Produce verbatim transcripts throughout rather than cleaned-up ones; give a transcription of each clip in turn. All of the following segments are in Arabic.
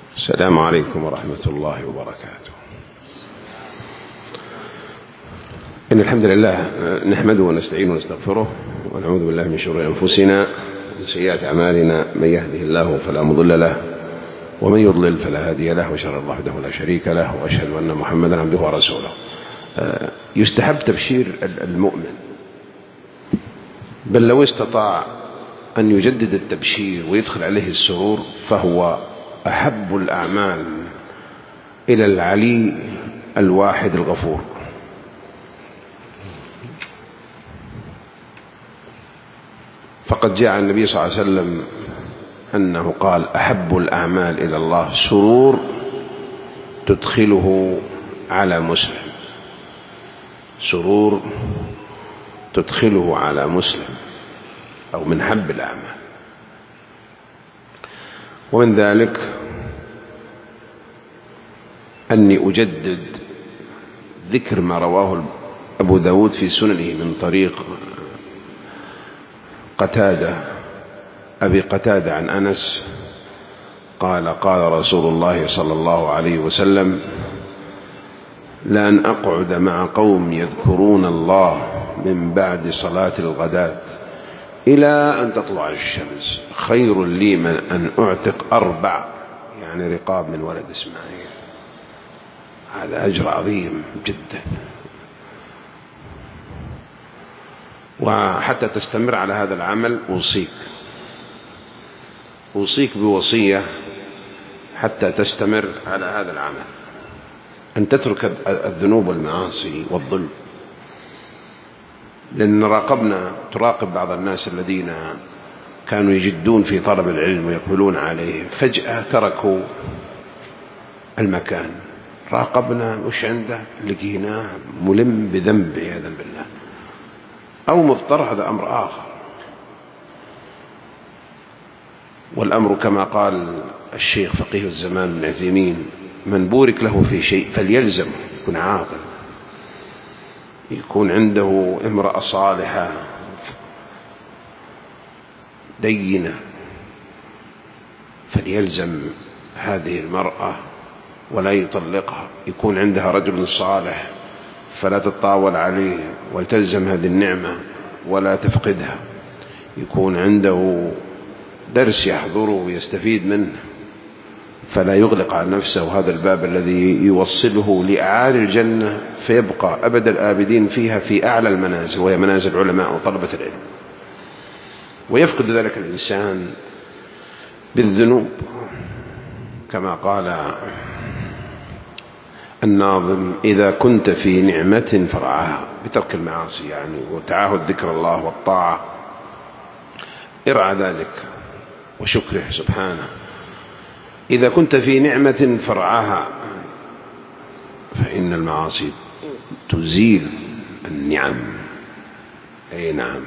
السلام عليكم ورحمة الله وبركاته. إن الحمد لله نحمده ونستعينه ونستغفره ونعوذ بالله من شرور أنفسنا ومن سيئات أعمالنا، من يهده الله فلا مضل له ومن يضلل فلا هادي له، وأشهد أن الله وحده لا شريك له، وأشهد أن محمدا عبده ورسوله. يستحب تبشير المؤمن، بل لو استطاع أن يجدد التبشير ويدخل عليه السرور فهو أحب الأعمال إلى العلي الواحد الغفور. فقد جاء عن النبي صلى الله عليه وسلم أنه قال: أحب الأعمال إلى الله سرور تدخله على مسلم، سرور تدخله على مسلم، أو من حب الأعمال. ومن ذلك أني أجدد ذكر ما رواه أبو داود في سننه من طريق قتادة أبي قتادة عن أنس قال: قال رسول الله صلى الله عليه وسلم: لأن أقعد مع قوم يذكرون الله من بعد صلاة الغداة إلى أن تطلع الشمس خير لي من أن أعتق أربع، يعني رقاب من ولد إسماعيل. هذا أجر عظيم جدا. وحتى تستمر على هذا العمل أوصيك أوصيك بوصية حتى تستمر على هذا العمل، أن تترك الذنوب والمعاصي والظلم. لأن راقبنا تراقب بعض الناس الذين كانوا يجدون في طلب العلم ويقبلون عليه، فجأة تركوا المكان، راقبنا وش عنده، لقيناه ملم بذنب عياذا بالله، أو مضطر، هذا أمر آخر. والأمر كما قال الشيخ فقيه الزمان بن عثيمين: من بورك له في شيء فليلزم، يكون عاقل، يكون عنده امرأة صالحة دينة، فليلزم هذه المرأة ولا يطلقها. يكون عندها رجل صالح فلا تطاول عليه ولتلزم هذه النعمة ولا تفقدها. يكون عنده درس يحضره ويستفيد منه فلا يغلق على نفسه هذا الباب الذي يوصله لأعالي الجنة، فيبقى أبد الآبدين فيها في أعلى المنازل، وهي منازل العلماء وطلبة العلم. ويفقد ذلك الإنسان بالذنوب، كما قال الناظم: إذا كنت في نعمة فرعاها، بترك المعاصي يعني وتعاهد ذكر الله والطاعة، ارعى ذلك وشكره سبحانه. إذا كنت في نعمة فرعاها، فإن المعاصي تزيل النعم. أي نعم.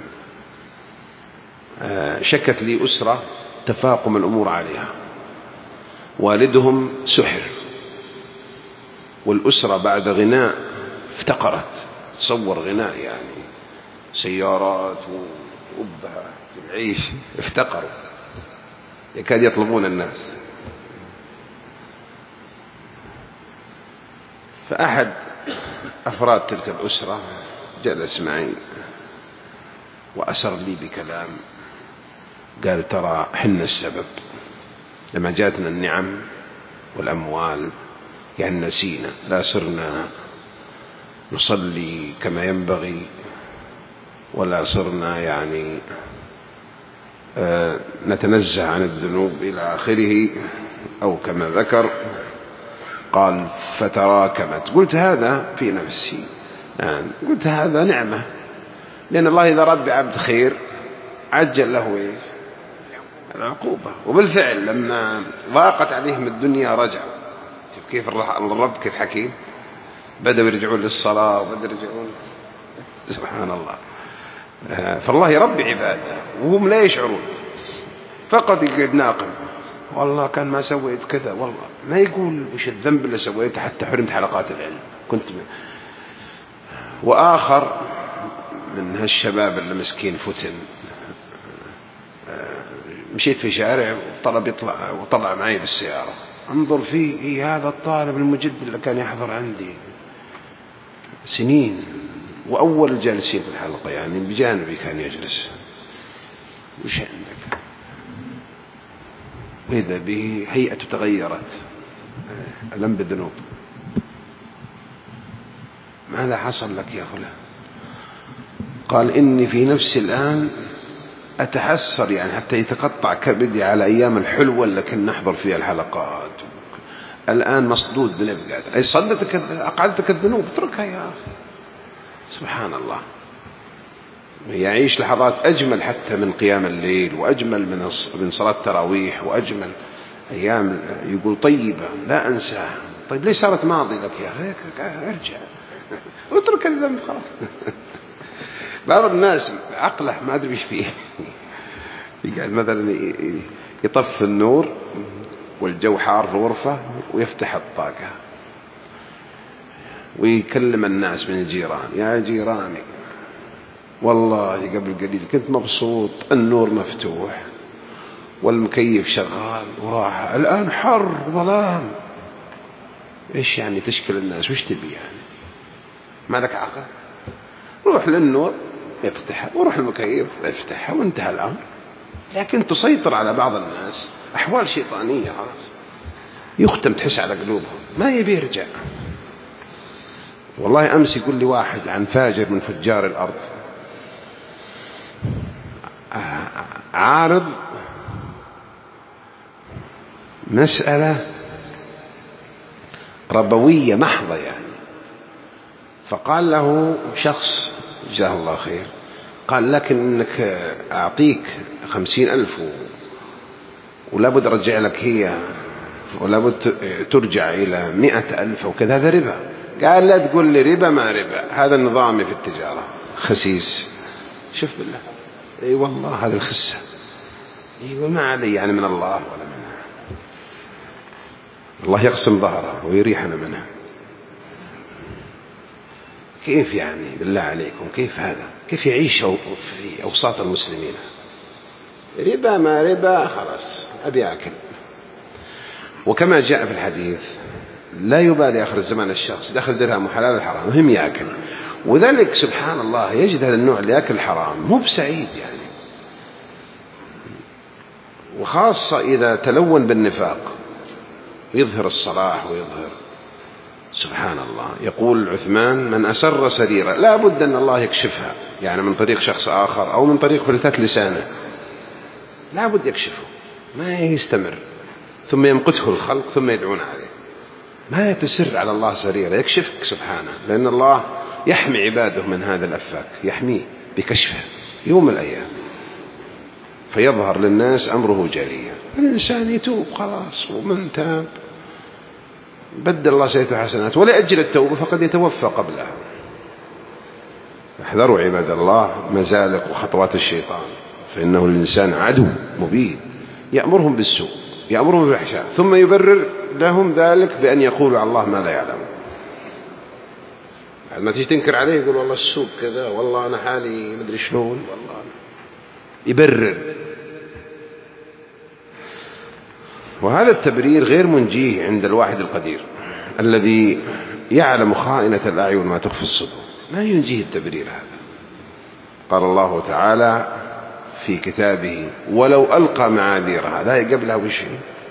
شكت لي أسرة تفاقم الأمور عليها، والدهم سحر، والأسرة بعد غناء افتقرت. تصور غناء يعني سيارات وأبها في العيش، افتقروا يكاد يطلبون الناس. فأحد أفراد تلك الأسرة جلس معي وأسر لي بكلام، قال: ترى حنا السبب لما جاتنا النعم والأموال، يعني نسينا، لا صرنا نصلي كما ينبغي، ولا صرنا يعني نتنزه عن الذنوب إلى آخره، أو كما ذكر قال: فتراكمت. قلت هذا في نفسي، يعني قلت هذا نعمة، لأن الله إذا رد بعبد خير عجل له إيش؟ العقوبة. وبالفعل لما ضاقت عليهم الدنيا رجعوا. شوف كيف الرب كيف حكيم، بدأوا يرجعون للصلاة وبدأوا يرجعون، سبحان الله. فالله يربي عباده وهم لا يشعرون، فقط يقعد ناقم: والله كان ما سويت كذا، والله ما يقول وش الذنب اللي سويته حتى حرمت حلقات العلم كنت من. وآخر من هالشباب اللي مسكين فتن، مشيت في شارع وطلب يطلع وطلع معي بالسيارة، انظر فيه إيه هذا الطالب المجد اللي كان يحضر عندي سنين وأول الجالسين في الحلقة يعني بجانبي كان يجلس، وش عندك؟ وإذا به هيئته تغيرت، ألم بالذنوب. ماذا حصل لك يا فلان؟ قال إني في نفسي الآن أتحسر يعني حتى يتقطع كبدي على أيام الحلوة اللي كنا نحضر فيها الحلقات، الآن مصدود بنبقى أي صدتك أقعدتك الذنوب، اتركها يا أخي. سبحان الله، يعيش لحظات أجمل حتى من قيام الليل، وأجمل من من صلاة التراويح، وأجمل أيام يقول طيبة لا أنساها. طيب ليش صارت ماضي لك يا أخي؟ ارجع اترك الذنب خلاص. بعض الناس عقله ما أدري إيش فيه، يقعد مثلا يطفي النور والجو حار في الغرفة ويفتح الطاقة ويكلم الناس من الجيران، يا جيراني والله قبل قليل كنت مبسوط، النور مفتوح والمكيف شغال وراحة، الآن حر ظلام. إيش يعني تشكل الناس؟ وش تبي يعني؟ ما لك عقل؟ روح للنور يفتحها وروح المكيف يفتحها وانتهى الأمر. لكن تسيطر على بعض الناس أحوال شيطانية خلاص، يختم تحس على قلوبهم ما يبي يرجع. والله أمس يقول لي واحد عن فاجر من فجار الأرض، عارض مسألة ربوية محضة يعني، فقال له شخص جزاه الله خير، قال لكن إنك أعطيك خمسين ألف ولا بد رجع لك هي ولا بد ترجع إلى مئة ألف وكذا، هذا ربا. قال لا تقول لي ربا ما ربا، هذا نظامي في التجارة خسيس. شوف بالله، اي والله هذا الخسة، اي وما علي يعني من الله ولا منها، الله يقسم ظهره ويريحنا منها. كيف يعني بالله عليكم؟ كيف هذا؟ كيف يعيش في أوساط المسلمين؟ ربا ما ربا خلاص أبي أكل. وكما جاء في الحديث لا يبالي آخر الزمان الشخص دخل درهم وحلال الحرام مهم يأكل، وذلك سبحان الله يجد هذا النوع اللي يأكل حرام مو بسعيد يعني، وخاصة إذا تلون بالنفاق يظهر الصلاح ويظهر سبحان الله. يقول عثمان من أسر سريرة لا بد أن الله يكشفها، يعني من طريق شخص آخر أو من طريق فلتات لسانه، لا بد يكشفه ما يستمر، ثم يمقته الخلق ثم يدعون عليه. ما يتسر على الله سريرة، يكشفك سبحانه، لأن الله يحمي عباده من هذا الأفاك، يحميه بكشفه يوم الأيام فيظهر للناس أمره جاريا. الإنسان يتوب خلاص، ومن تاب بدل الله سيئته حسنات، ولا يأجل التوبة فقد يتوفى قبلها. احذروا عباد الله مزالق وخطوات الشيطان، فإنه الإنسان عدو مبين، يأمرهم بالسوء يأمرهم بالفحشاء ثم يبرر لهم ذلك بأن يقولوا على الله ما لا يعلم. ما تيجي تنكر عليه يقول والله السوق كذا، والله أنا حالي مدري شلون، والله يبرر. وهذا التبرير غير منجيه عند الواحد القدير الذي يعلم خائنة الأعين وما تخفي الصدور، ما ينجيه التبرير هذا. قال الله تعالى في كتابه ولو ألقى معاذيرها، لا قبلها وشيء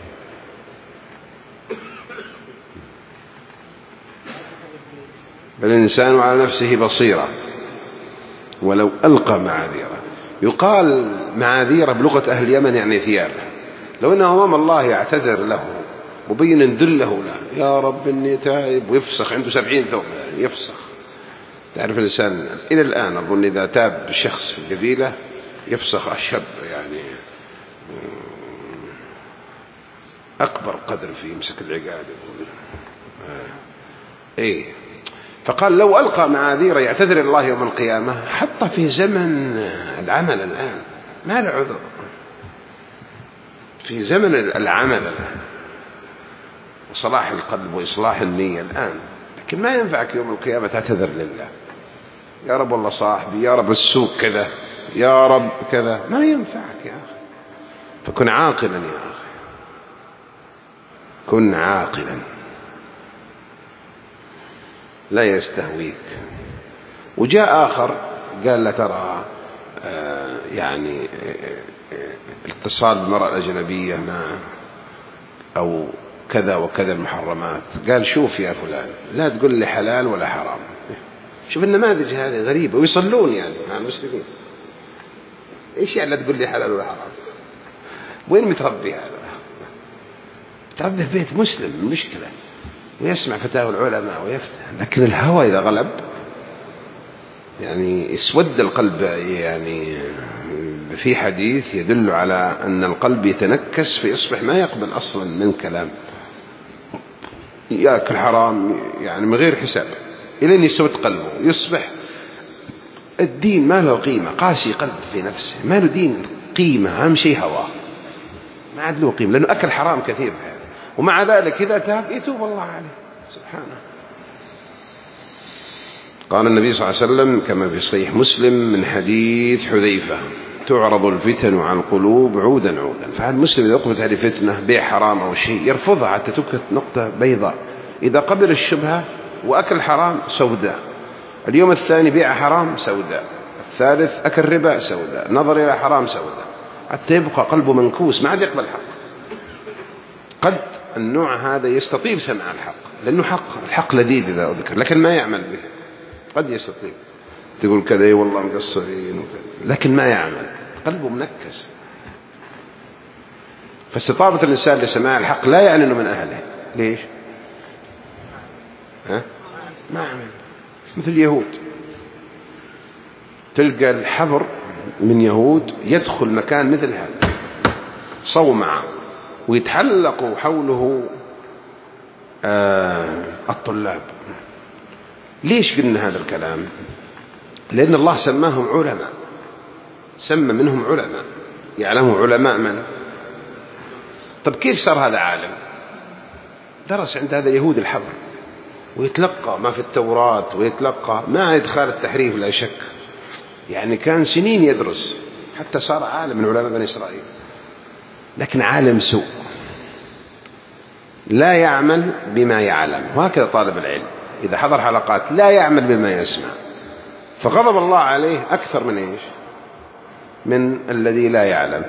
بل الإنسان على نفسه بصيرة ولو ألقى معاذيره. يقال معاذيره بلغة أهل اليمن يعني ثيابه، لو أنه أمام الله يعتذر له مبين ذله له، يا رب إني تائب، ويفسخ عنده سبعين ثوب يفسخ. تعرف الإنسان إلى الآن أظن إذا تاب شخص في القبيلة يفسخ الشاب يعني أكبر قدر في مسك العقاد يقول إيه. فقال لو ألقى معاذيره يعتذر الله يوم القيامة، حتى في زمن العمل الآن ما له عذر، في زمن العمل الآن وصلاح القلب وإصلاح النية الآن، لكن ما ينفعك يوم القيامة تعتذر لله، يا رب والله صاحبي، يا رب السوق كذا، يا رب كذا، ما ينفعك يا أخي. فكن عاقلا يا أخي. كن عاقلا لا يستهويك. وجاء آخر قال لا ترى آه يعني الاتصال بالمرأة الأجنبية ما أو كذا وكذا المحرمات، قال شوف يا فلان لا تقول لي حلال ولا حرام. شوف النماذج هذه غريبة، ويصلون يعني مع المسلمين. إيش يعني لا تقول لي حلال ولا حرام؟ وين متربي هذا؟ متربي في بيت مسلم المشكلة، ويسمع فتاوى العلماء ويفتح، لكن الهوى إذا غلب يعني اسود القلب. يعني في حديث يدل على أن القلب يتنكس فيصبح ما يقبل أصلا من كلام، يأكل حرام يعني من غير حساب، إلى أن يسود قلبه يصبح الدين ما له قيمة، قاسي قلب في نفسه، ما له دين قيمة، أهم شيء هواه، ما عاد له قيمة لأنه أكل حرام كثير. ومع ذلك إذا تاب يتوب الله عليه سبحانه. قال النبي صلى الله عليه وسلم كما في صحيح مسلم من حديث حذيفة: تعرض الفتن على القلوب عودا عودا. فهذا المسلم إذا أقبلت هذه فتنة بيع حرام أو شيء يرفضها حتى تكت نقطة بيضاء. إذا قبل الشبهة وأكل حرام سوداء، اليوم الثاني بيع حرام سوداء، الثالث أكل ربا سوداء، نظر إلى حرام سوداء، حتى يبقى قلبه منكوس ما عاد يقبل الحق. قد النوع هذا يستطيع سماع الحق لأنه حق، الحق لذيذ إذا أذكر، لكن ما يعمل به. قد يستطيع تقول كذا اي والله مقصرين وكذا، لكن ما يعمل، قلبه منكس. فاستطابة الإنسان لسماع الحق لا يعني أنه من أهله. ليش؟ ها؟ ما عمل. مثل اليهود، تلقى الحبر من يهود يدخل مكان مثل هذا صومعة ويتحلق حوله آه الطلاب. ليش قلنا هذا الكلام؟ لأن الله سماهم علماء، سمى منهم علماء، يعلموا علماء من؟ طب كيف صار هذا عالم؟ درس عند هذا اليهود الحبر ويتلقى ما في التوراة، ويتلقى مع إدخال التحريف لا شك، يعني كان سنين يدرس حتى صار عالم من علماء بني إسرائيل. لكن عالم سوء لا يعمل بما يعلم. وهكذا طالب العلم إذا حضر حلقات لا يعمل بما يسمع، فغضب الله عليه أكثر من إيش؟ من الذي لا يعلم.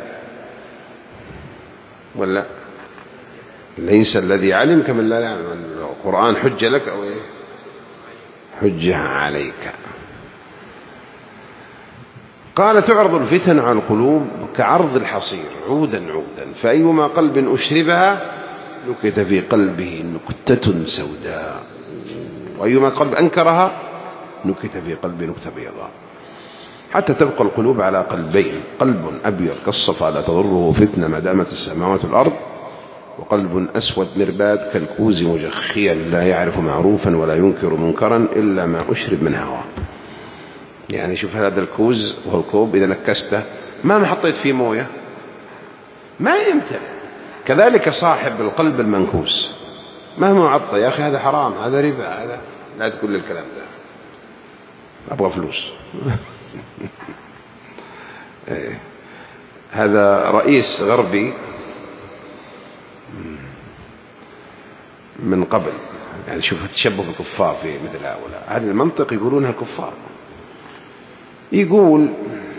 ولا ليس الذي علم كمن لا يعلم. القرآن حجة لك أو إيه؟ حجة عليك. قال تعرض الفتن على القلوب كعرض الحصير عودا عودا، فأيما قلب أشربها نكت في قلبه نكتة سوداء، وأيما قلب أنكرها نكت في قلبه نكتة بيضاء، حتى تبقى القلوب على قلبين: قلب أبيض كالصفا لا تضره فتنة ما دامت السماوات والأرض، وقلب أسود مرباد كالكوز مجخيا لا يعرف معروفا ولا ينكر منكرا إلا ما أشرب من هواه. يعني شوف هذا الكوز وهو الكوب إذا نكسته ما ما حطيت فيه موية ما يمتلئ. كذلك صاحب القلب المنكوس مهما عطى يا أخي هذا حرام هذا ربا هذا، لا تقول لي الكلام ده، أبغى فلوس. هذا رئيس غربي من قبل، يعني شوف تشبه بالكفار في مثل هؤلاء، هذه المنطق يقولونها الكفار. يقول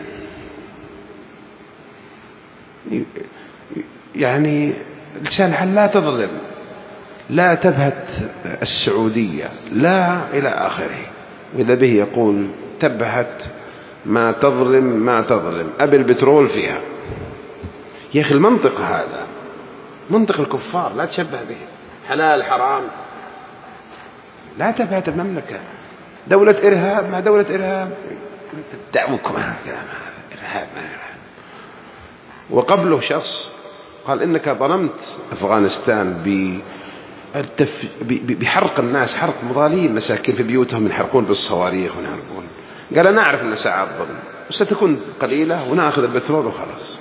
يعني لسان الحال لا تظلم، لا تبهت السعودية، لا إلى آخره. وإذا به يقول تبهت ما تظلم ما تظلم أبي البترول فيها. يا أخي المنطق هذا منطق الكفار، لا تشبه به. حلال حرام، لا تبهت المملكة. دولة إرهاب ما دولة إرهاب، دعوكم عن الكلام هذا، إرهاب ما إرهاب. وقبله شخص قال إنك ظلمت أفغانستان بالتف... بحرق الناس، حرق مظالم مساكين في بيوتهم، ينحرقون بالصواريخ ونحرقون. قال أنا أعرف أن ساعات ظلم وستكون قليلة ونأخذ البترول وخلاص.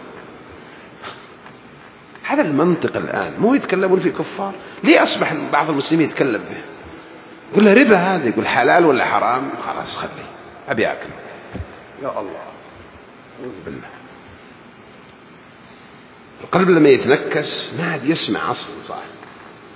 هذا المنطق الآن مو يتكلمون في كفار. ليه أصبح بعض المسلمين يتكلم به؟ يقول له ربا هذا، يقول حلال ولا حرام، خلاص خلي أبي أكل. يا الله أعوذ بالله. القلب لما يتنكس ما عاد يسمع أصلا صح.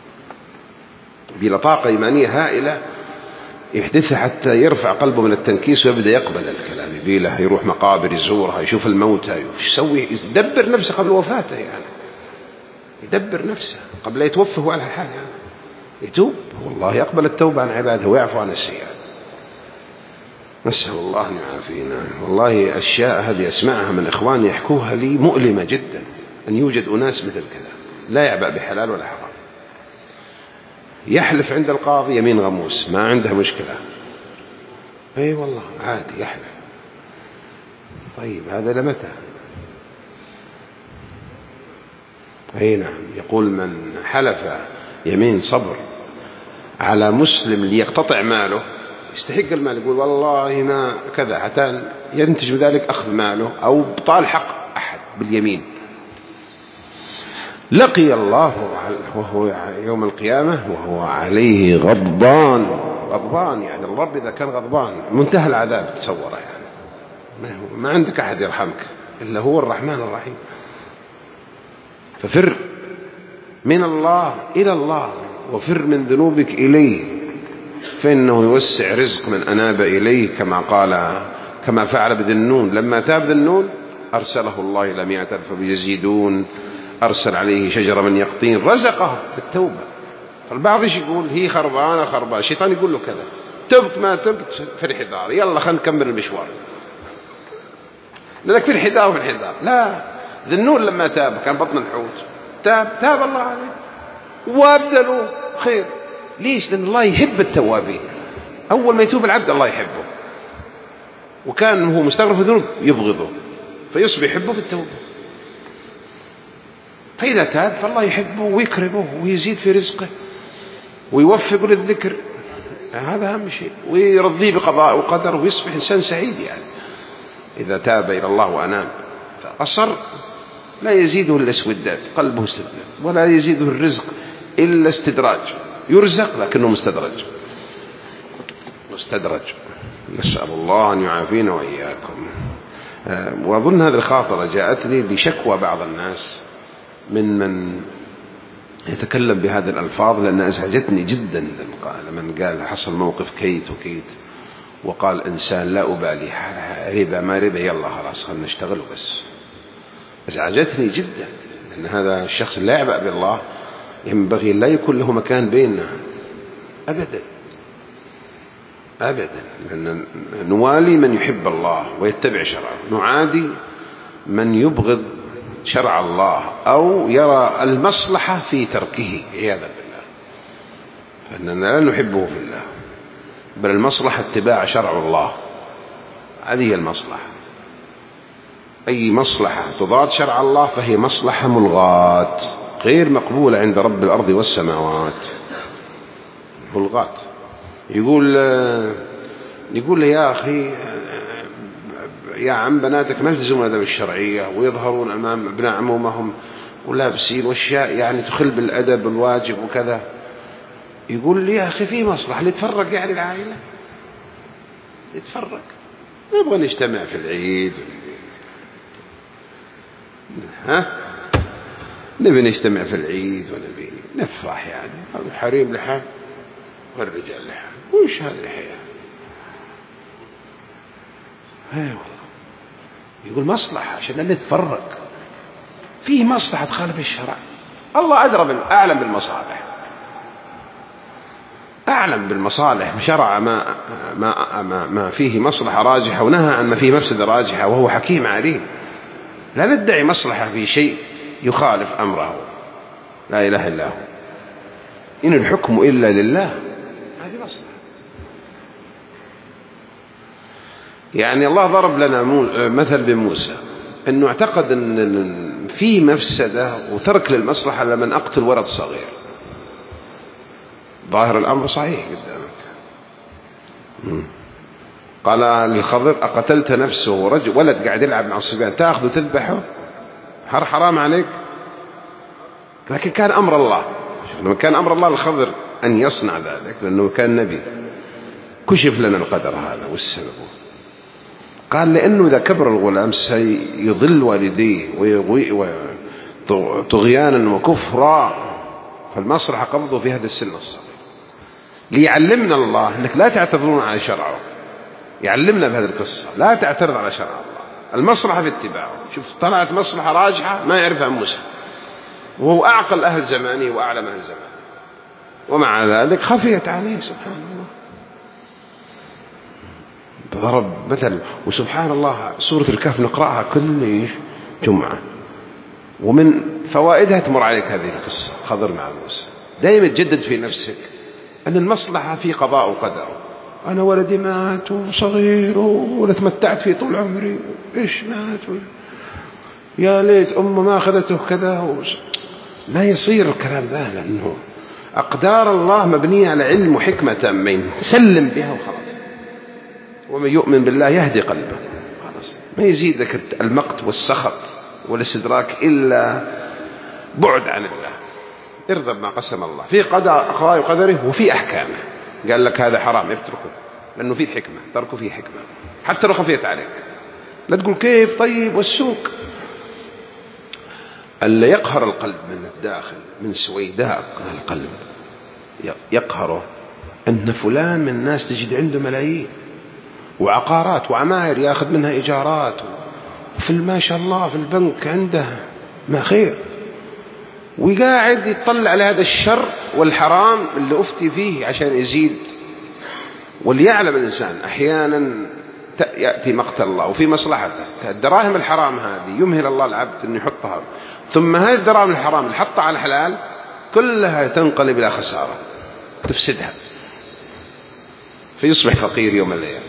بلا طاقة إيمانية هائلة يحدثها حتى يرفع قلبه من التنكيس ويبدأ يقبل الكلام. يبيله يروح مقابر يزورها، يشوف الموتى، يش يسوي، يدبر نفسه قبل وفاته، يعني يدبر نفسه قبل يتوفى هو على الحال، يعني يتوب، والله يقبل التوبة عن عباده ويعفو عن السيئات. نسأل الله أن يعافينا. والله أشياء هذه أسمعها من إخواني يحكوها لي مؤلمة جدا، أن يوجد أناس مثل كذا لا يعبأ بحلال ولا حرام، يحلف عند القاضي يمين غموس ما عنده مشكلة، اي والله عادي يحلف. طيب هذا لمتى؟ اي نعم. يقول من حلف يمين صبر على مسلم ليقتطع ماله يستحق المال، يقول والله ما كذا، حتى ينتج بذلك أخذ ماله أو بطال حق أحد باليمين، لقي الله وهو يوم القيامة وهو عليه غضبان. غضبان يعني الرب إذا كان غضبان منتهى العذاب تصوره، يعني ما عندك أحد يرحمك إلا هو الرحمن الرحيم. ففر من الله إلى الله وفر من ذنوبك إليه، فإنه يوسع رزق من أناب إليه، كما قال كما فعل بذي النون. لما تاب ذي النون أرسله الله إلى مئة ألف بيزيدون، أرسل عليه شجرة من يقطين، رزقه بالتوبة. فالبعض يقول هي خربانة خربانة، الشيطان يقول له كذا، تبت ما تبت في الحذار، يلا خلينا نكمل المشوار، لأنك في الحذار في الحذار. لا، ذي النون لما تاب كان بطن الحوت، تاب تاب الله عليه وابدلوا خير. ليش؟ لأن الله يحب التوابين. أول ما يتوب العبد الله يحبه، وكان هو مستغرق في الذنوب يبغضه، فيصبح يحبه في التوبة. فإذا تاب فالله يحبه ويكرمه ويزيد في رزقه ويوفق للذكر، هذا أهم شيء، ويرضيه بقضاء وقدر ويصبح إنسان سعيد. يعني إذا تاب إلى الله وأنام فأصر لا يزيده إلا اسوداد، قلبه استدراج، ولا يزيده الرزق إلا استدراج، يرزق لكنه مستدرج مستدرج. نسأل الله أن يعافينا وإياكم. وأظن هذه الخاطرة جاءتني بشكوى بعض الناس من من يتكلم بهذه الألفاظ، لأن أزعجتني جدا لمن قال حصل موقف كيت وكيت، وقال إنسان لا أبالي ربا ما ربا يلا خلاص خلنا نشتغل بس. أزعجتني جدا، لأن هذا الشخص لا يعبأ بالله ينبغي لا يكون له مكان بيننا أبدا أبدا، لأن نوالي من يحب الله ويتبع شرعه، نعادي من يبغض شرع الله أو يرى المصلحة في تركه عياذا بالله، فإننا لا نحبه في الله، بل المصلحة اتباع شرع الله، هذه المصلحة. أي مصلحة تضاد شرع الله فهي مصلحة ملغاة غير مقبولة عند رب الأرض والسماوات، ملغاة. يقول يقول لي يا أخي يا عم بناتك ما يلتزمون الأدب الشرعية ويظهرون أمام ابناء عمومهم ولابسين واشياء يعني تخل بالأدب الواجب وكذا. يقول لي يا أخي في مصلحة نتفرق، يعني العائلة نتفرق، نبغى نجتمع في العيد، ها نبي نجتمع في العيد ونبي نفرح، يعني الحريم لحال والرجال لحال، وش هذه الحياة؟ هاي والله. يقول مصلحة عشان نتفرق، فيه مصلحة تخالف الشرع، الله أدرى أعلم بالمصالح، أعلم بالمصالح، شرع ما ما ما, ما فيه مصلحة راجحة ونهى عن ما فيه مفسدة راجحة، وهو حكيم عليم. لا ندعي مصلحة في شيء يخالف أمره، لا إله إلا هو، إن الحكم إلا لله، هذه مصلحة. يعني الله ضرب لنا مثل بموسى أنه اعتقد أن في مفسدة وترك للمصلحة لمن أقتل ولد صغير، ظاهر الأمر صحيح قدامك. قال للخضر أقتلت نفسه ورجل ولد قاعد يلعب مع الصبيان تأخذ وتذبحه، هر حرام عليك؟ لكن كان أمر الله، لما كان أمر الله للخضر أن يصنع ذلك لأنه كان نبي، كشف لنا القدر هذا والسبب. قال لأنه إذا كبر الغلام سيضل والديه طغيانا وكفرا، فالمصلحة قبضه في هذا السن الصغير. ليعلمنا الله أنك لا تعترضون على شرعه، يعلمنا بهذه القصة لا تعترض على شرع الله، المصلحة في اتباعه. شوف طلعت مصلحة راجحة ما يعرفها موسى، وهو أعقل أهل زمانه وأعلم أهل زمانه، ومع ذلك خفيت عليه سبحان الله. ضرب مثل، وسبحان الله سورة الكهف نقرأها كل جمعة، ومن فوائدها تمر عليك هذه القصة خضر مع موسى. دائما تجدد في نفسك أن المصلحة في قضاء وقدر. أنا ولدي مات وصغير ولا تمتعت فيه طول عمري، إيش مات يا ليت أمه ما أخذته كذا. لا يصير الكلام ذا، لأنه أقدار الله مبنية على علم وحكمة تامين، سلم بها وخلاص. ومن يؤمن بالله يهدي قلبه، خلاص ما يزيدك المقت والسخط والاستدراك إلا بعد عن الله. ارضى بما قسم الله في قضاء وقدره وفي أحكامه. قال لك هذا حرام اتركه لأنه فيه حكمة، تركه فيه حكمة حتى لو خفيت عليك. لا تقول كيف طيب والسوق. ألا يقهر القلب من الداخل، من سويداء القلب يقهره أن فلان من الناس تجد عنده ملايين وعقارات وعماير يأخذ منها إيجارات، وفي ما شاء الله في البنك عنده ما خير، ويقاعد يطلع على هذا الشر والحرام اللي أفتي فيه عشان يزيد. وليعلم الإنسان أحيانا يأتي مقت الله وفي مصلحته. الدراهم الحرام هذه يمهل الله العبد أن يحطها، ثم هذه الدراهم الحرام اللي حطها على الحلال كلها تنقلب إلى خسارة تفسدها، فيصبح فقير يوم الليل.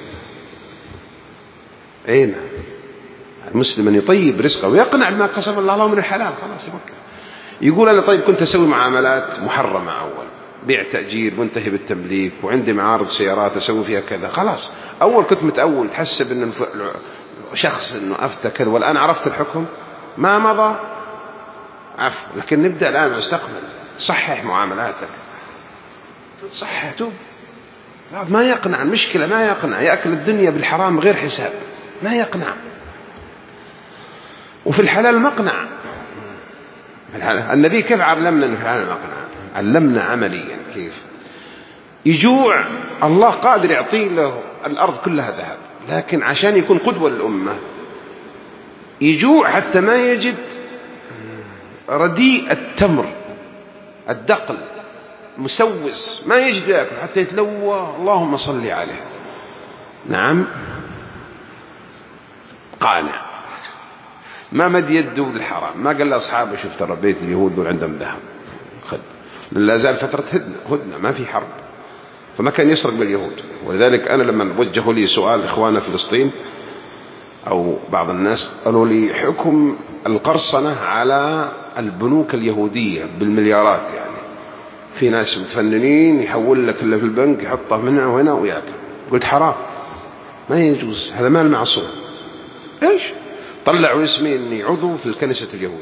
أين المسلم أن يطيب رزقه ويقنع بما قسم الله له من الحلال، خلاص يفكر. يقول أنا طيب كنت أسوي معاملات محرمة أول، بيع تأجير منتهي بالتمليك، وعندي معارض سيارات أسوي فيها كذا، خلاص أول كنت متأول تحسب أن شخص أنه أفتى كذا، والآن عرفت الحكم ما مضى عفو. لكن نبدأ الآن نستقبل، صحح معاملاتك، صحح توب. ما يقنع، المشكلة ما يقنع، يأكل الدنيا بالحرام غير حساب، ما يقنع. وفي الحلال مقنع. النبي كيف علمنا أن في الحلال مقنع؟ علمنا عمليا كيف يجوع. الله قادر يعطي له الأرض كلها ذهب، لكن عشان يكون قدوة للأمة يجوع حتى ما يجد رديء التمر الدقل مسوس، ما يجد يأكل حتى يتلوى. اللهم صل عليه. نعم قانع، ما مد يده للحرام، ما قال لأصحابه شوف ترى بيت اليهود دول عندهم ذهب خذ، لا زال فترة هدنة هدنة ما في حرب، فما كان يسرق باليهود. ولذلك أنا لما وجهوا لي سؤال إخوانا فلسطين أو بعض الناس قالوا لي حكم القرصنة على البنوك اليهودية بالمليارات، يعني في ناس متفننين يحول لك اللي في البنك يحطه من هنا وهنا ويأكل. قلت حرام ما يجوز، هذا مال معصوم. إيش طلعوا اسمي إني عضو في الكنيسة اليهود.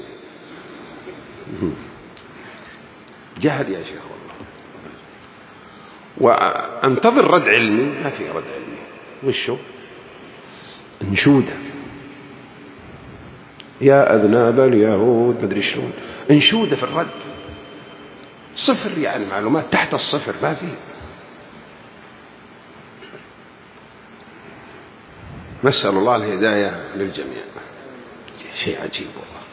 جهل يا شيخ والله. وأنتظر رد علمي، ما في رد علمي. وشو انشودة يا أذناب اليهود مدري شلون، انشودة في الرد صفر، يعني معلومات تحت الصفر ما في. نسأل الله الهداية للجميع. شيء عجيب والله.